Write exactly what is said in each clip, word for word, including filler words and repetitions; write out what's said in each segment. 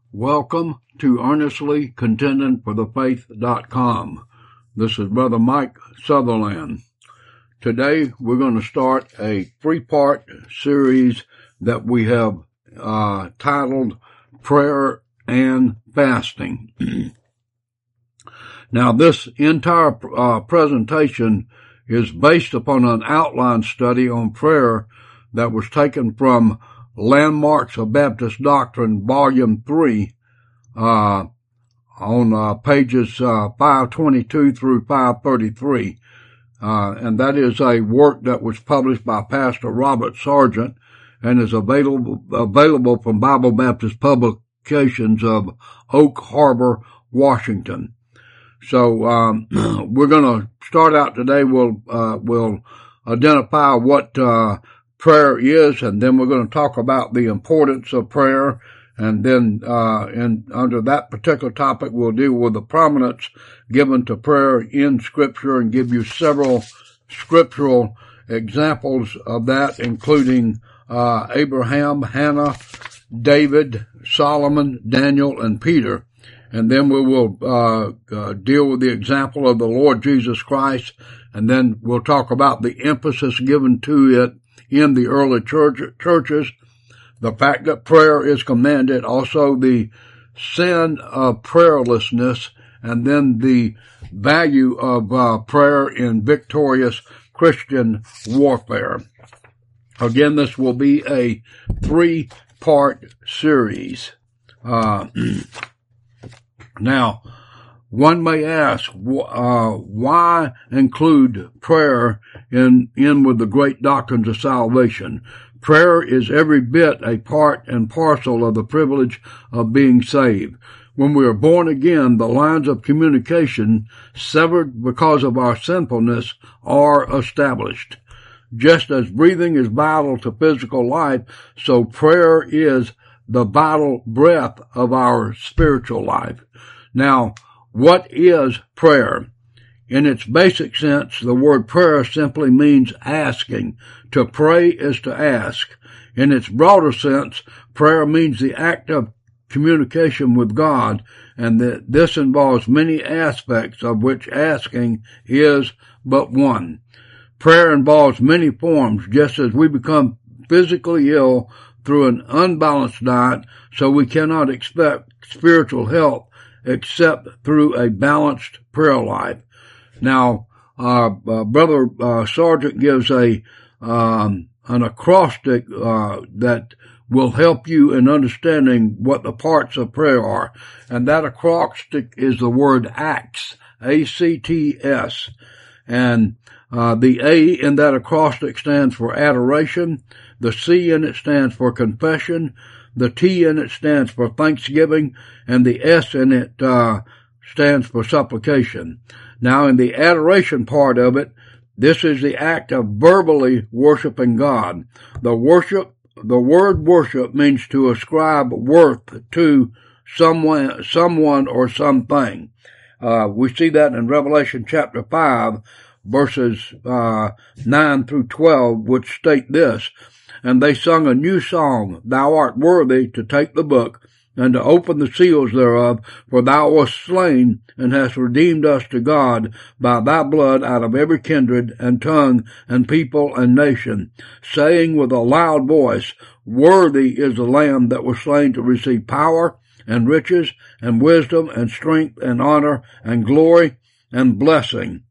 Welcome to Earnestly Contending for the Faith dot com. This is Brother Mike Sutherland. Today we're going to start a three-part series that we have uh, titled Prayer and Fasting. Now this entire uh, presentation is based upon an outline study on prayer that was taken from Landmarks of Baptist Doctrine, Volume three, uh, on uh, pages uh, five twenty-two through five thirty-three. Uh, and that is a work that was published by Pastor Robert Sargent and is available available from Bible Baptist Publications of Oak Harbor, Washington. So um, we're going to start out today. We'll uh, we'll identify what uh, prayer is, and then we're going to talk about the importance of prayer, and then uh, in under that particular topic, we'll deal with the prominence given to prayer in Scripture and give you several scriptural examples of that, including uh, Abraham, Hannah, David, Solomon, Daniel, and Peter. And then we will uh, uh deal with the example of the Lord Jesus Christ, and then we'll talk about the emphasis given to it in the early church, churches, the fact that prayer is commanded, also the sin of prayerlessness, and then the value of uh, prayer in victorious Christian warfare. Again, this will be a three-part series. Uh, now, one may ask, uh, why include prayer in, in with the great doctrines of salvation? Prayer is every bit a part and parcel of the privilege of being saved. When we are born again, the lines of communication severed because of our sinfulness are established. Just as breathing is vital to physical life, so prayer is the vital breath of our spiritual life. Now, what is prayer? In its basic sense, the word prayer simply means asking. To pray is to ask. In its broader sense, prayer means the act of communication with God, and that this involves many aspects, of which asking is but one. Prayer involves many forms, just as we become physically ill through an unbalanced diet, so we cannot expect spiritual health except through a balanced prayer life. Now, uh, uh Brother uh, Sargent gives a um, an acrostic uh, that will help you in understanding what the parts of prayer are, and that acrostic is the word acts, A C T S, and uh, the A in that acrostic stands for adoration, the C in it stands for confession, the T in it stands for thanksgiving, and the S in it uh, stands for supplication. Now, in the adoration part of it, this is the act of verbally worshiping God. The worship, the word worship means to ascribe worth to someone, someone or something. Uh, we see that in Revelation chapter five, verses uh, nine through twelve, which state this: "And they sung a new song, Thou art worthy to take the book, and to open the seals thereof, for thou wast slain, and hast redeemed us to God by thy blood out of every kindred, and tongue, and people, and nation, saying with a loud voice, Worthy is the Lamb that was slain to receive power, and riches, and wisdom, and strength, and honor, and glory, and blessing."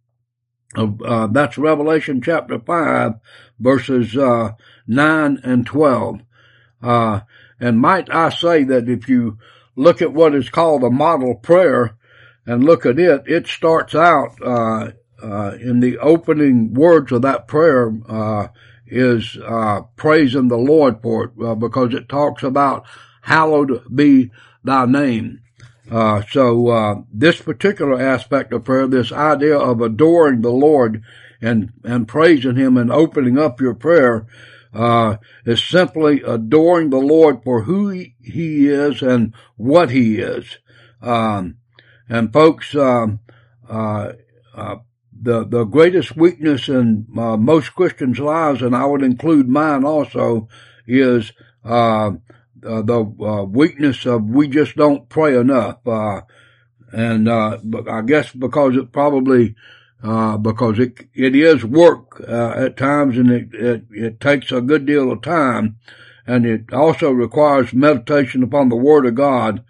Uh, that's Revelation chapter five, verses uh, nine and twelve. Uh, and might I say that if you look at what is called a model prayer and look at it, it starts out uh, uh, in the opening words of that prayer uh, is uh, praising the Lord for it, uh, because it talks about hallowed be thy name. Uh, so, uh, this particular aspect of prayer, this idea of adoring the Lord and, and praising Him and opening up your prayer, uh, is simply adoring the Lord for who He, he is and what He is. Um, and folks, um, uh, uh, the, the greatest weakness in, uh, most Christians' lives, and I would include mine also, is, uh, uh, the uh, weakness of we just don't pray enough. Uh, and uh, I guess because it probably uh, because it it is work uh, at times, and it, it it takes a good deal of time, and it also requires meditation upon the Word of God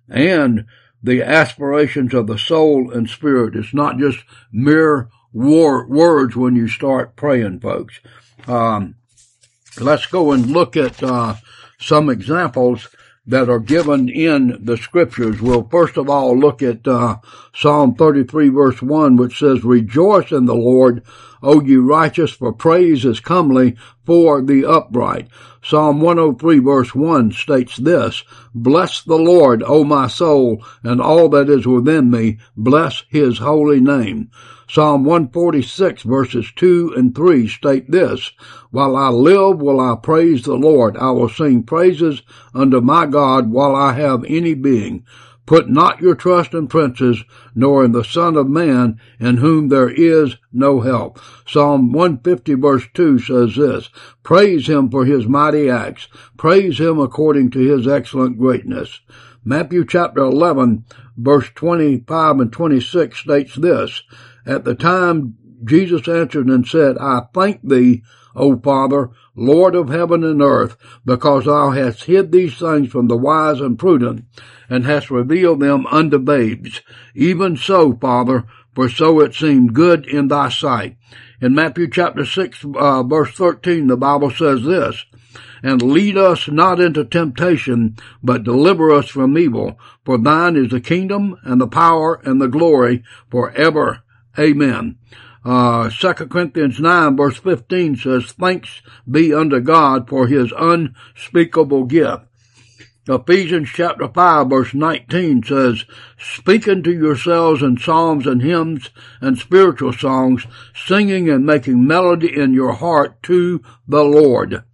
and the aspirations of the soul and spirit. It's not just mere war, words when you start praying, folks. Um, let's go and look at uh, some examples that are given in the scriptures. We'll first of all look at uh, Psalm thirty-three verse one, which says, "Rejoice in the Lord, O ye righteous, for praise is comely for the upright." Psalm one oh three verse one states this, "Bless the Lord, O my soul, and all that is within me, bless his holy name." Psalm one forty-six verses two and three state this, "While I live will I praise the Lord. I will sing praises unto my God while I have any being. Put not your trust in princes, nor in the Son of Man, in whom there is no help." Psalm one fifty verse two says this, "Praise him for his mighty acts. Praise him according to his excellent greatness." Matthew chapter eleven verse twenty-five and twenty-six states this, "At the time Jesus answered and said, I thank thee, O Father, Lord of heaven and earth, because thou hast hid these things from the wise and prudent, and hast revealed them unto babes. Even so, Father, for so it seemed good in thy sight." In Matthew chapter six, uh, verse thirteen, the Bible says this, "And lead us not into temptation, but deliver us from evil. For thine is the kingdom, and the power, and the glory, forever. Amen." Uh, Second Corinthians nine verse fifteen says, "Thanks be unto God for his unspeakable gift." Ephesians chapter five verse nineteen says, "Speaking to yourselves in psalms and hymns and spiritual songs, singing and making melody in your heart to the Lord."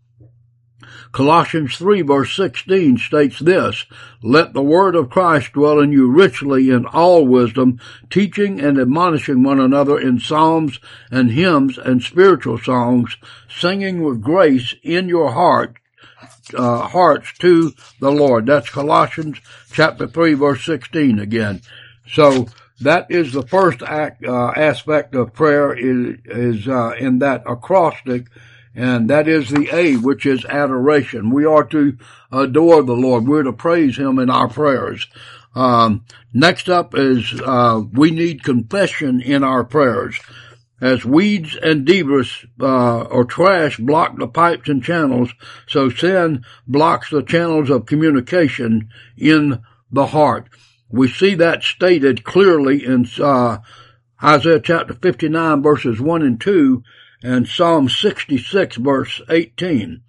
Colossians three verse sixteen states this, "Let the word of Christ dwell in you richly in all wisdom, teaching and admonishing one another in psalms and hymns and spiritual songs, singing with grace in your heart, uh, hearts to the Lord." That's Colossians chapter three verse sixteen again. So that is the first act, uh, aspect of prayer is, is uh, in that acrostic. And that is the A, which is adoration. We are to adore the Lord. We're to praise him in our prayers. Um, next up is, uh, we need confession in our prayers. As weeds and debris, uh, or trash block the pipes and channels, so sin blocks the channels of communication in the heart. We see that stated clearly in, uh, Isaiah chapter fifty-nine verses one and two, and Psalm sixty-six verse eighteen.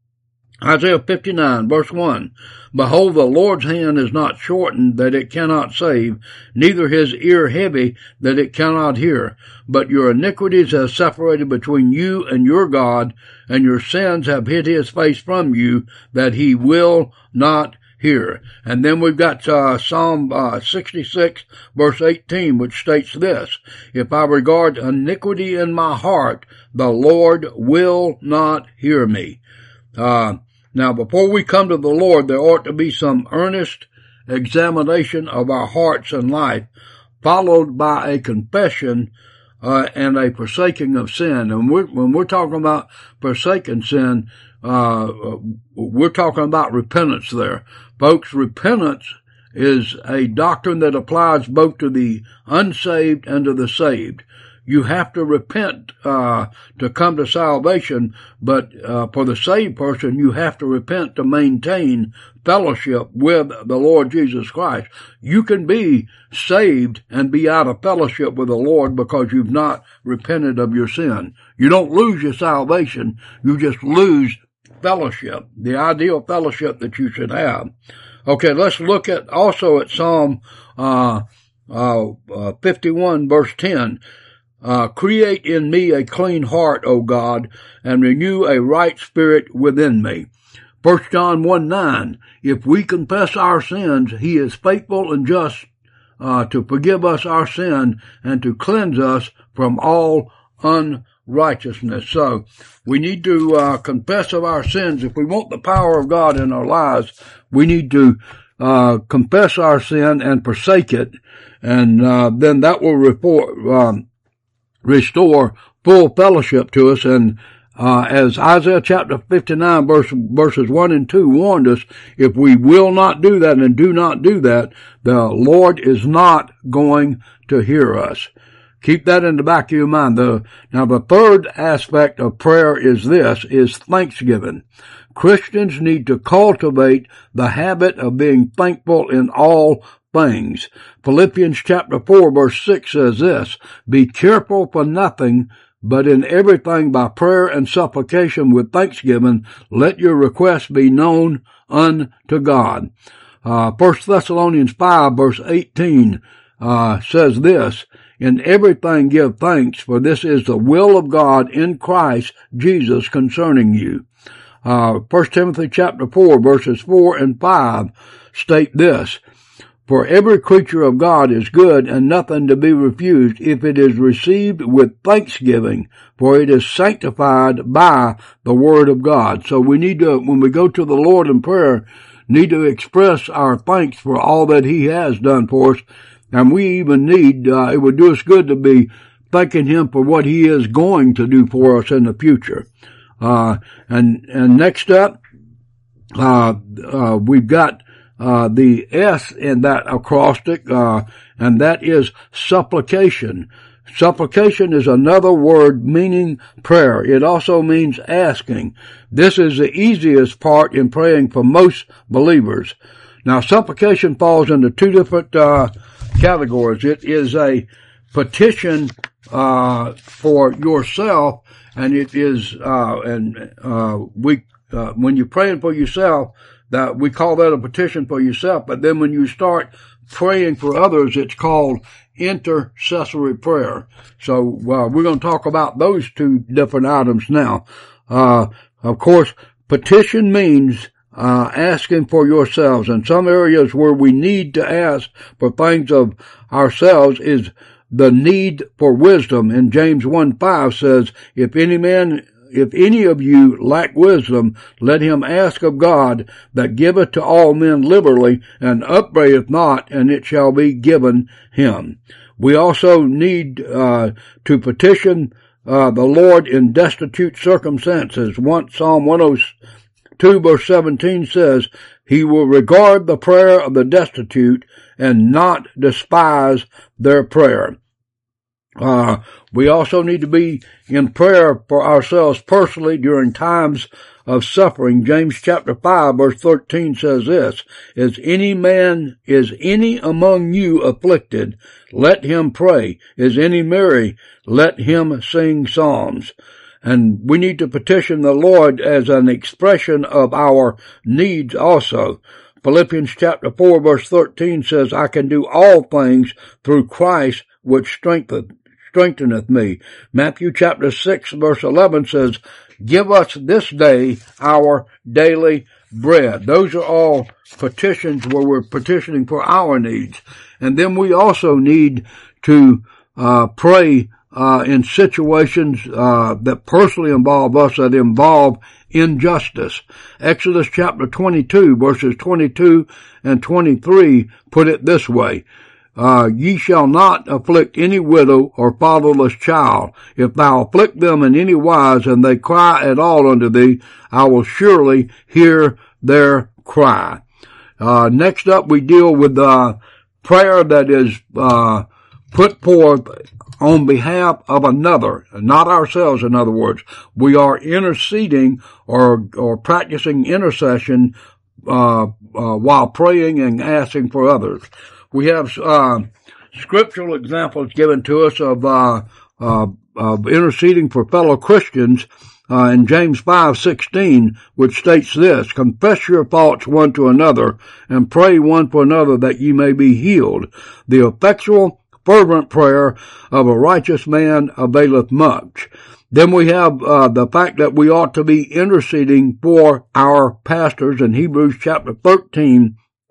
Isaiah fifty-nine verse one, "Behold, the Lord's hand is not shortened that it cannot save, neither his ear heavy that it cannot hear. But your iniquities have separated between you and your God, and your sins have hid his face from you, that he will not hear." And then we've got uh, Psalm uh, sixty-six verse eighteen, which states this, "If I regard iniquity in my heart, the Lord will not hear me." Uh, now, before we come to the Lord, there ought to be some earnest examination of our hearts and life, followed by a confession uh, and a forsaking of sin. And we're, when we're talking about forsaking sin, uh, we're talking about repentance there. Folks, repentance is a doctrine that applies both to the unsaved and to the saved. You have to repent uh to come to salvation, but uh for the saved person, you have to repent to maintain fellowship with the Lord Jesus Christ. You can be saved and be out of fellowship with the Lord because you've not repented of your sin. You don't lose your salvation, you just lose fellowship, the ideal fellowship that you should have. Okay, let's look at also at Psalm uh, uh, uh fifty-one verse ten. Uh, "Create in me a clean heart, O God, and renew a right spirit within me." First John one nine, "If we confess our sins, he is faithful and just uh, to forgive us our sin and to cleanse us from all unrighteousness." righteousness. So we need to uh, confess of our sins. If we want the power of God in our lives, we need to uh, confess our sin and forsake it, and uh, then that will report, um, restore full fellowship to us. And uh, as Isaiah chapter fifty-nine verse, verses one and two warned us, if we will not do that and do not do that, the Lord is not going to hear us. Keep that in the back of your mind. The, now the third aspect of prayer is this, is thanksgiving. Christians need to cultivate the habit of being thankful in all things. Philippians chapter four verse six says this, be careful for nothing, but in everything by prayer and supplication with thanksgiving, let your requests be known unto God. Uh, First Thessalonians five verse eighteen, uh, says this, in everything give thanks, for this is the will of God in Christ Jesus concerning you. Uh, First Timothy chapter four verses four and five state this, for every creature of God is good and nothing to be refused if it is received with thanksgiving, for it is sanctified by the word of God. So we need to, when we go to the Lord in prayer, need to express our thanks for all that he has done for us. And we even need, uh, it would do us good to be thanking him for what he is going to do for us in the future. Uh, and, and next up, uh, uh, we've got, uh, the S in that acrostic, uh, and that is supplication. Supplication is another word meaning prayer. It also means asking. This is the easiest part in praying for most believers. Now, supplication falls into two different, uh, categories. It is a petition, uh, for yourself, and it is, uh, and, uh, we, uh, when you're praying for yourself, that we call that a petition for yourself, but then when you start praying for others, it's called intercessory prayer. So, uh, we're going to talk about those two different items now. Uh, of course, petition means Uh, asking for yourselves. In some areas where we need to ask for things of ourselves is the need for wisdom. And James one five says, if any man, if any of you lack wisdom, let him ask of God that giveth to all men liberally and upbraideth not, and it shall be given him. We also need, uh, to petition, uh, the Lord in destitute circumstances. One, Psalm one oh two verse seventeen says, he will regard the prayer of the destitute and not despise their prayer. Uh, we also need to be in prayer for ourselves personally during times of suffering. James chapter five verse thirteen says this, is any man, is any among you afflicted? Let him pray. Is any merry? Let him sing psalms. And we need to petition the Lord as an expression of our needs also. Philippians chapter four verse thirteen says, I can do all things through Christ which strengtheneth, strengtheneth me. Matthew chapter six verse eleven says, give us this day our daily bread. Those are all petitions where we're petitioning for our needs. And then we also need to uh pray Uh, in situations, uh, that personally involve us, that involve injustice. Exodus chapter twenty-two verses twenty-two and twenty-three put it this way, uh, ye shall not afflict any widow or fatherless child. If thou afflict them in any wise, and they cry at all unto thee, I will surely hear their cry. Uh, next up we deal with, uh, prayer that is, uh, put forth on behalf of another, not ourselves, in other words. We are interceding or, or practicing intercession, uh, uh, while praying and asking for others. We have, uh, scriptural examples given to us of, uh, uh, of interceding for fellow Christians, uh, in James five sixteen, which states this, confess your faults one to another and pray one for another that ye may be healed. The effectual fervent prayer of a righteous man availeth much. Then we have uh, the fact that we ought to be interceding for our pastors in Hebrews chapter thirteen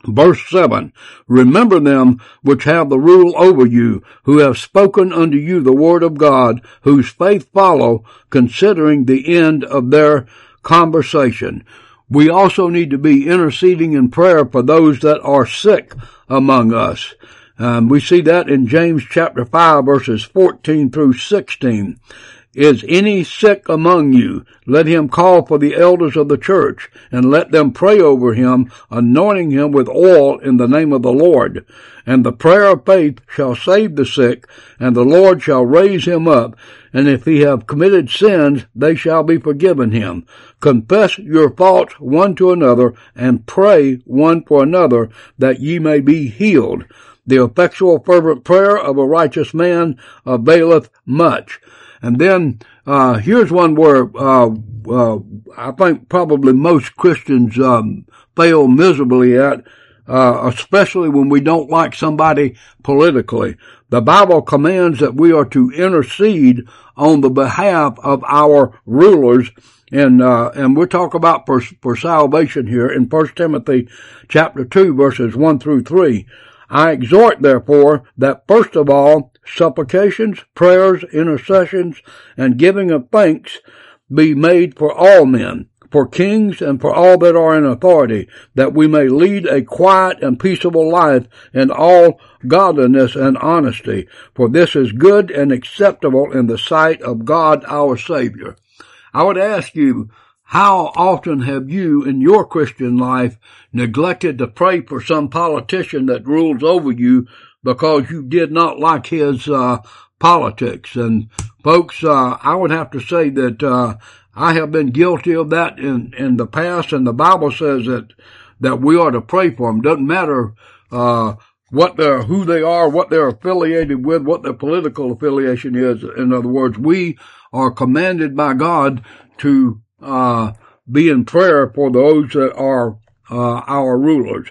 Verse seven, remember them which have the rule over you, who have spoken unto you the word of God, whose faith follow, considering the end of their conversation. We also need to be interceding in prayer for those that are sick among us. Um, we see that in James chapter five, verses fourteen through sixteen. Is any sick among you? Let him call for the elders of the church, and let them pray over him, anointing him with oil in the name of the Lord. And the prayer of faith shall save the sick, and the Lord shall raise him up. And if he have committed sins, they shall be forgiven him. Confess your faults one to another, and pray one for another, that ye may be healed. The effectual fervent prayer of a righteous man availeth much. And then, uh, here's one where, uh, uh, I think probably most Christians, um, fail miserably at, uh, especially when we don't like somebody politically. The Bible commands that we are to intercede on the behalf of our rulers. And, uh, and we'll talk about for, for salvation here in First Timothy chapter two, verses one through three. I exhort, therefore, that first of all, supplications, prayers, intercessions, and giving of thanks be made for all men, for kings and for all that are in authority, that we may lead a quiet and peaceable life in all godliness and honesty. For this is good and acceptable in the sight of God our Savior. I would ask you, how often have you in your Christian life neglected to pray for some politician that rules over you because you did not like his uh politics? And folks, uh I would have to say that uh I have been guilty of that in in the past, and the Bible says that that we are to pray for them. Doesn't matter uh what they're, who they are, what they're affiliated with, what their political affiliation is. In other words, we are commanded by God to uh be in prayer for those that are uh our rulers.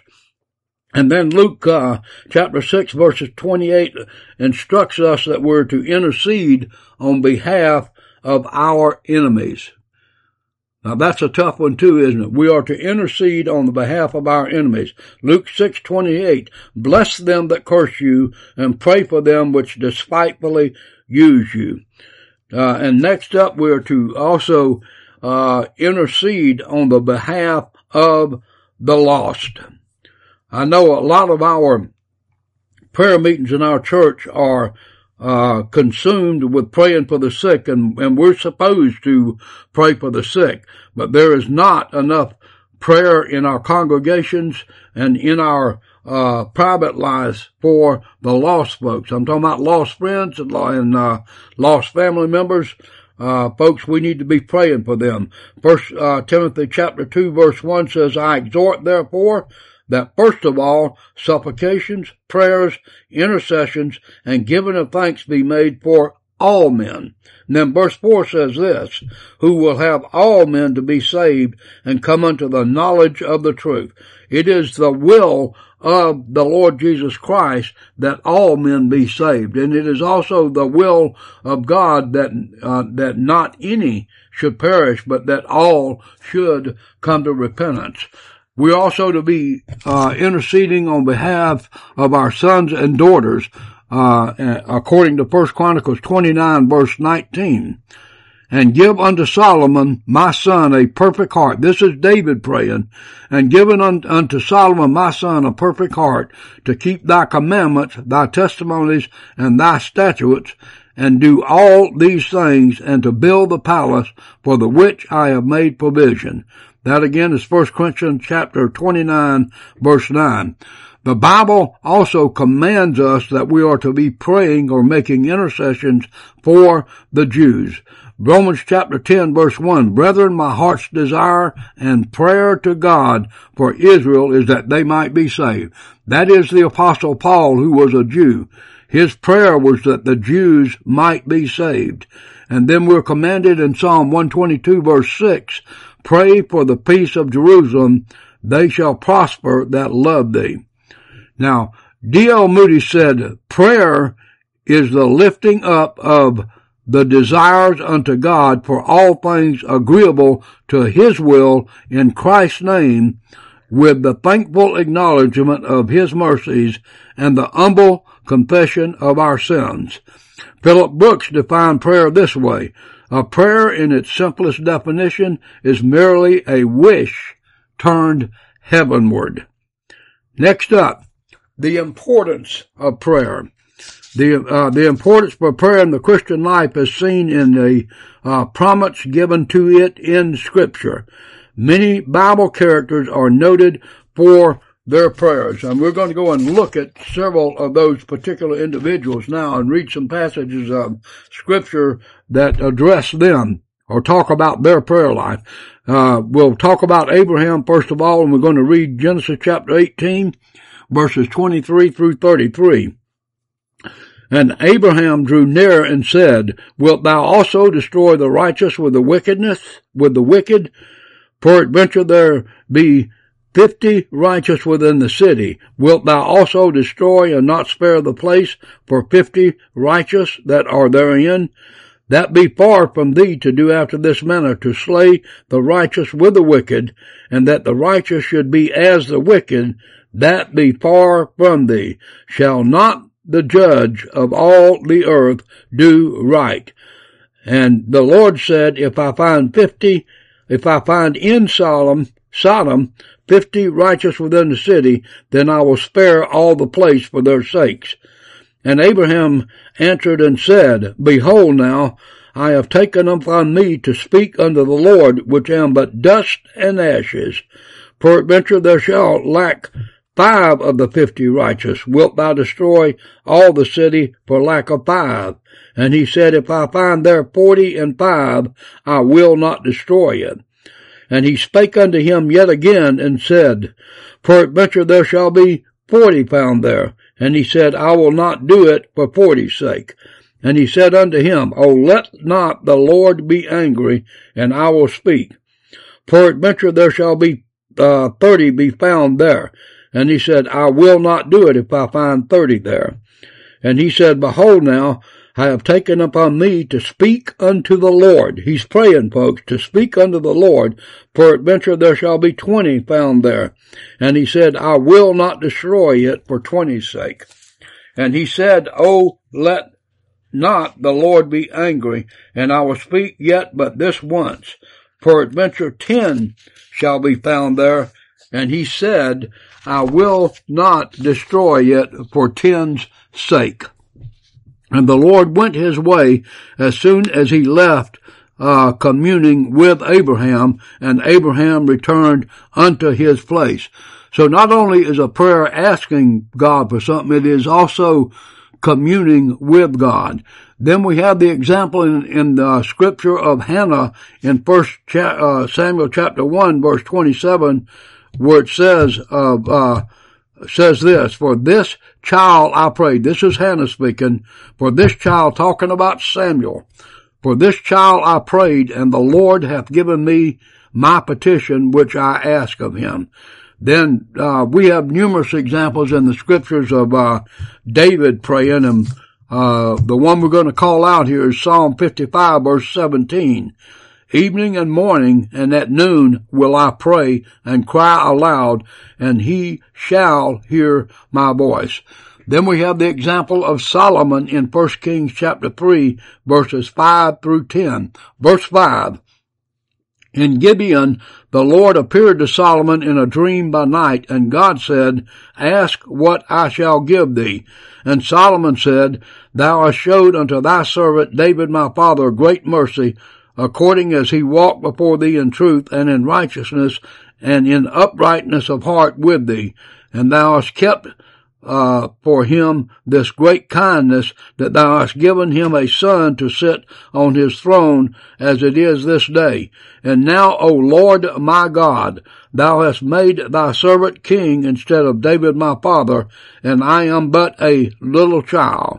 And then Luke uh chapter six, verses twenty-eight instructs us that we're to intercede on behalf of our enemies. Now that's a tough one too, isn't it? We are to intercede on the behalf of our enemies. Luke six twenty-eight, bless them that curse you, and pray for them which despitefully use you. Uh, and next up, we're to also uh intercede on the behalf of the lost. I know a lot of our prayer meetings in our church are uh consumed with praying for the sick, and, and we're supposed to pray for the sick, but there is not enough prayer in our congregations and in our uh private lives for the lost folks. I'm talking about lost friends and, and uh lost family members. Uh, folks, we need to be praying for them. First uh, Timothy chapter two, verse one says, I exhort, therefore, that first of all, supplications, prayers, intercessions, and giving of thanks be made for all men. And then verse four says this, who will have all men to be saved and come unto the knowledge of the truth. It is the will of the Lord Jesus Christ that all men be saved. And it is also the will of God that, uh, that not any should perish, but that all should come to repentance. We're also to be, uh, interceding on behalf of our sons and daughters, uh, according to First Chronicles twenty-nine, verse nineteen. And give unto Solomon, my son, a perfect heart. This is David praying. And given unto Solomon, my son, a perfect heart, to keep thy commandments, thy testimonies, and thy statutes, and do all these things, and to build the palace for the which I have made provision. That again is First Corinthians chapter twenty-nine, verse nine. The Bible also commands us that we are to be praying or making intercessions for the Jews. Romans chapter ten, verse one, brethren, my heart's desire and prayer to God for Israel is that they might be saved. That is the Apostle Paul, who was a Jew. His prayer was that the Jews might be saved. And then we're commanded in Psalm one twenty-two, verse six, pray for the peace of Jerusalem, they shall prosper that love thee. Now, D L Moody said, prayer is the lifting up of the desires unto God for all things agreeable to his will in Christ's name, with the thankful acknowledgement of his mercies and the humble confession of our sins. Philip Brooks defined prayer this way: a prayer in its simplest definition is merely a wish turned heavenward. Next up, the importance of prayer. The, uh, the importance for prayer in the Christian life is seen in the uh, promise given to it in Scripture. Many Bible characters are noted for their prayers, and we're going to go and look at several of those particular individuals now and read some passages of Scripture that address them or talk about their prayer life. Uh, we'll talk about Abraham first of all, and we're going to read Genesis chapter eighteen, verses twenty-three through thirty-three. And Abraham drew near and said, Wilt thou also destroy the righteous with the wickedness, with the wicked? Peradventure there be fifty righteous within the city. Wilt thou also destroy and not spare the place for fifty righteous that are therein? That be far from thee to do after this manner, to slay the righteous with the wicked, and that the righteous should be as the wicked, that be far from thee. Shall not the judge of all the earth do right? And the Lord said, If I find fifty, if I find in Sodom, Sodom, fifty righteous within the city, then I will spare all the place for their sakes. And Abraham answered and said, Behold now, I have taken upon me to speak unto the Lord, which am but dust and ashes. Peradventure there shall lack five of the fifty righteous. Wilt thou destroy all the city for lack of five? And he said, If I find there forty and five, I will not destroy it. And he spake unto him yet again, and said, Peradventure there shall be forty found there. And he said, I will not do it for forty's sake. And he said unto him, O let not the Lord be angry, and I will speak. Peradventure there shall be uh, thirty be found there. And he said, I will not do it if I find thirty there. And he said, Behold now, I have taken upon me to speak unto the Lord. He's praying, folks, to speak unto the Lord. Peradventure there shall be twenty found there. And he said, I will not destroy it for twenty's sake. And he said, Oh, let not the Lord be angry, and I will speak yet but this once. Peradventure ten shall be found there. And he said, I will not destroy it for ten's sake. And the Lord went his way as soon as he left uh, communing with Abraham, and Abraham returned unto his place. So not only is a prayer asking God for something, it is also communing with God. Then we have the example in, in the scripture of Hannah in First cha- uh, Samuel chapter one, verse twenty-seven, where it says of uh, says this, For this child I prayed. This is Hannah speaking. For this child, talking about Samuel. For this child I prayed, and the Lord hath given me my petition which I ask of him. Then uh, we have numerous examples in the scriptures of uh, David praying, and uh, the one we're going to call out here is Psalm fifty-five, verse seventeen. Evening and morning and at noon will I pray and cry aloud, and he shall hear my voice. Then we have the example of Solomon in First Kings chapter three, verses five through ten. Verse five. In Gibeon, the Lord appeared to Solomon in a dream by night, and God said, Ask what I shall give thee. And Solomon said, Thou hast showed unto thy servant David my father great mercy, according as he walked before thee in truth and in righteousness and in uprightness of heart with thee. And thou hast kept uh, for him this great kindness, that thou hast given him a son to sit on his throne, as it is this day. And now, O Lord my God, thou hast made thy servant king instead of David my father, and I am but a little child.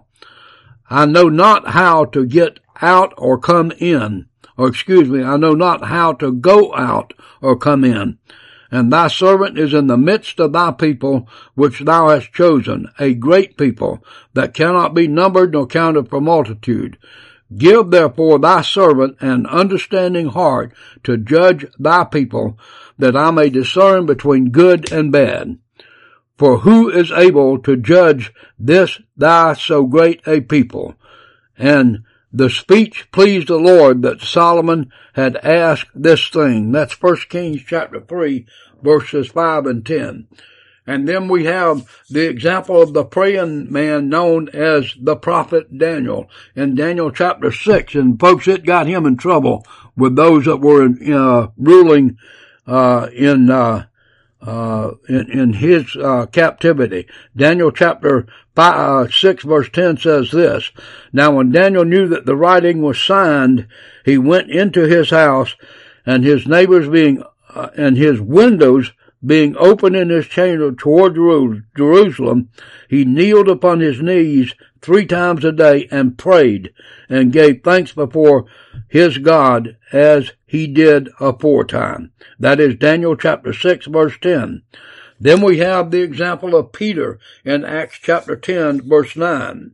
I know not how to get out or come in, or excuse me, I know not how to go out or come in. And thy servant is in the midst of thy people, which thou hast chosen, a great people, that cannot be numbered nor counted for multitude. Give therefore thy servant an understanding heart to judge thy people, that I may discern between good and bad. For who is able to judge this thy so great a people? And the speech pleased the Lord that Solomon had asked this thing. That's First Kings chapter three, verses five and ten. And then we have the example of the praying man known as the prophet Daniel in Daniel chapter six. And folks, it got him in trouble with those that were uh, ruling uh, in, uh, uh, in, in his uh, captivity. Daniel chapter five, uh, six verse ten says this. Now when Daniel knew that the writing was signed, he went into his house, and his neighbors being, uh, and his windows being open in his chamber toward Jerusalem, he kneeled upon his knees three times a day and prayed and gave thanks before his God as he did aforetime. That is Daniel chapter six verse ten. Then we have the example of Peter in Acts chapter ten verse nine.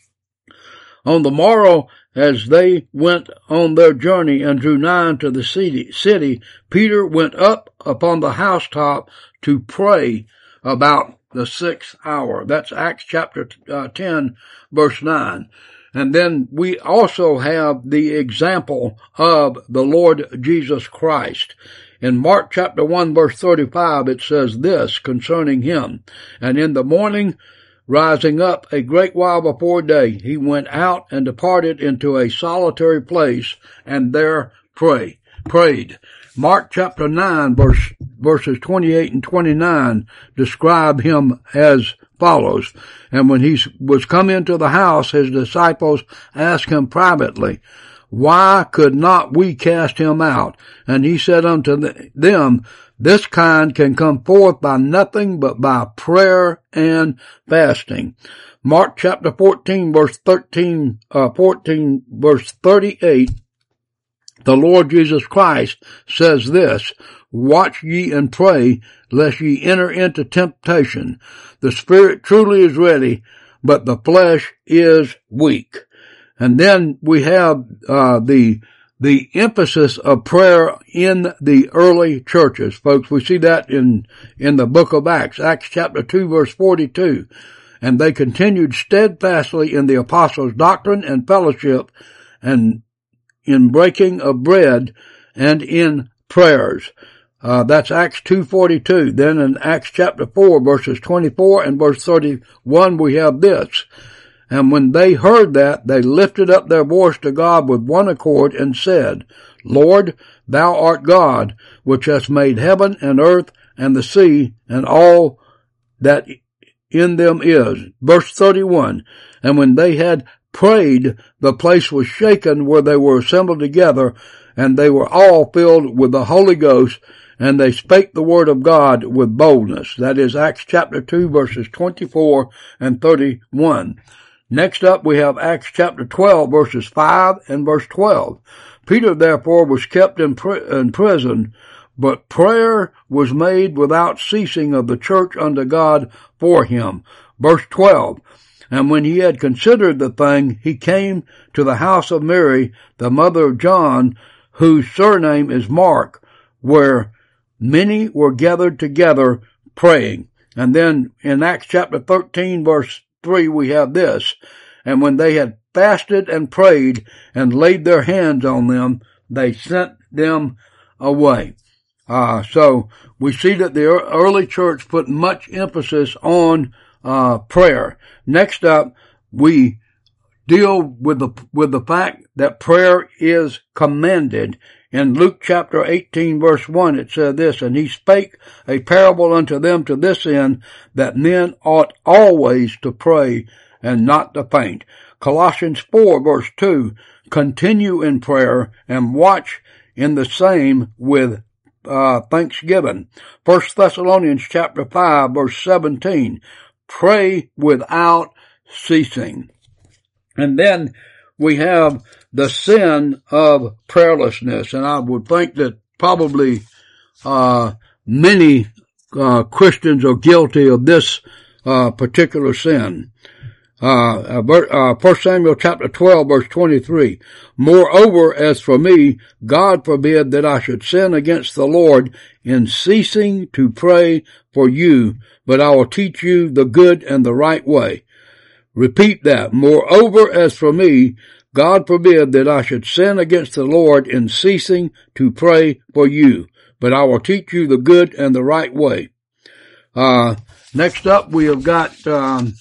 On the morrow, as they went on their journey and drew nigh to the city, city, Peter went up upon the housetop to pray about the sixth hour. That's Acts chapter uh, ten, verse nine. And then we also have the example of the Lord Jesus Christ. In Mark chapter one, verse thirty-five, it says this concerning him. And in the morning, rising up a great while before day, he went out and departed into a solitary place, and there pray, prayed. Mark chapter nine, verse, verses twenty-eight and twenty-nine describe him as follows. And when he was come into the house, his disciples asked him privately, Why could not we cast him out? And he said unto them, This kind can come forth by nothing but by prayer and fasting. Mark chapter fourteen, verse thirteen, uh, fourteen, verse thirty-eight, the Lord Jesus Christ says this, Watch ye and pray, lest ye enter into temptation. The spirit truly is ready, but the flesh is weak. And then we have uh the the emphasis of prayer in the early churches, folks. We see that in in the book of Acts, Acts chapter two, verse forty-two. And they continued steadfastly in the apostles' doctrine and fellowship, and in breaking of bread, and in prayers. Uh, that's Acts two forty-two. Then in Acts chapter four, verses twenty-four and verse thirty-one, we have this. And when they heard that, they lifted up their voice to God with one accord and said, Lord, thou art God, which hast made heaven and earth and the sea and all that in them is. Verse thirty-one. And when they had prayed, the place was shaken where they were assembled together, and they were all filled with the Holy Ghost, and they spake the word of God with boldness. That is Acts chapter two, verses twenty-four and thirty-one. Next up, we have Acts chapter twelve, verses five and verse twelve. Peter, therefore, was kept in, pr- in prison, but prayer was made without ceasing of the church unto God for him. Verse twelve. And when he had considered the thing, he came to the house of Mary, the mother of John, whose surname is Mark, where many were gathered together praying. And then in Acts chapter thirteen, verse three, we have this. And when they had fasted and prayed and laid their hands on them, they sent them away. Uh, so we see that the early church put much emphasis on uh, prayer. Next up, we deal with the, with the fact that prayer is commanded. In Luke chapter eighteen, verse one, it said this, And he spake a parable unto them to this end, that men ought always to pray and not to faint. Colossians four, verse two, Continue in prayer and watch in the same with uh thanksgiving. First Thessalonians chapter five, verse seventeen, Pray without ceasing. And then we have the sin of prayerlessness. And I would think that probably uh many uh Christians are guilty of this uh particular sin. Uh, uh, First Samuel chapter twelve, verse twenty-three. Moreover, as for me, God forbid that I should sin against the Lord in ceasing to pray for you, but I will teach you the good and the right way. Repeat that. Moreover, as for me, God forbid that I should sin against the Lord in ceasing to pray for you, but I will teach you the good and the right way. Uh, next up we have got, um,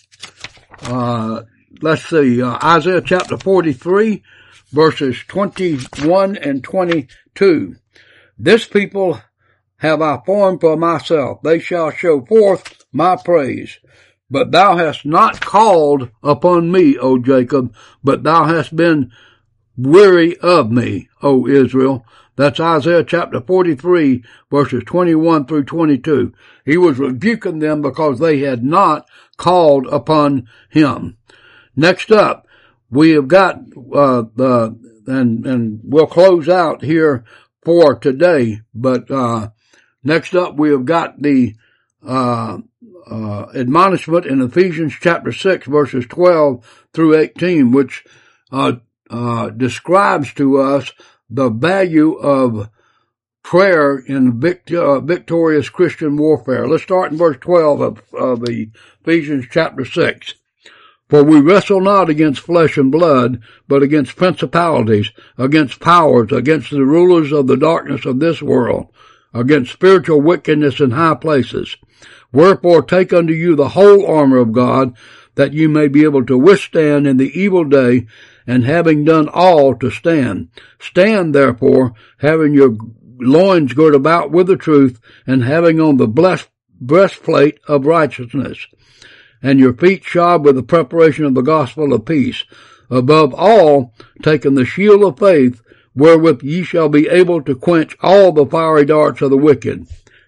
Uh, let's see, uh, Isaiah chapter forty-three, verses twenty-one and twenty-two. This people have I formed for myself. They shall show forth my praise. But thou hast not called upon me, O Jacob, but thou hast been weary of me, O Israel. That's Isaiah chapter forty-three, verses twenty-one through twenty-two. He was rebuking them because they had not called upon him. Next up, we have got, uh, the, and, and we'll close out here for today, but, uh, next up we have got the, uh, uh, admonishment in Ephesians chapter six, verses twelve through eighteen, which, uh, uh, describes to us the value of prayer in victor, uh, victorious Christian warfare. Let's start in verse twelve of, of the Ephesians chapter six. For we wrestle not against flesh and blood, but against principalities, against powers, against the rulers of the darkness of this world, against spiritual wickedness in high places. Wherefore take unto you the whole armor of God, that you may be able to withstand in the evil day, and having done all, to stand. Stand therefore, having your loins girt about with the truth, and having on the blessed breastplate of righteousness, and your feet shod with the preparation of the gospel of peace. Above all, taking the shield of faith, wherewith ye shall be able to quench all the fiery darts of the wicked.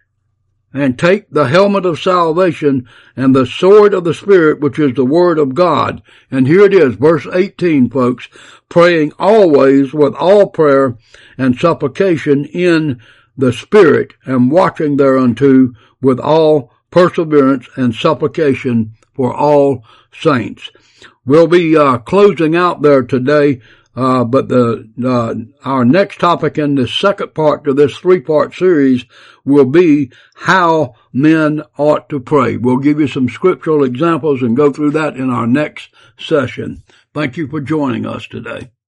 And take the helmet of salvation and the sword of the Spirit, which is the word of God. And here it is, verse eighteen, folks. Praying always with all prayer and supplication in the Spirit, and watching thereunto with all perseverance and supplication for all saints. We'll be uh, closing out there today. Uh, but the, uh, our next topic in the second part of this three-part series will be how men ought to pray. We'll give you some scriptural examples and go through that in our next session. Thank you for joining us today.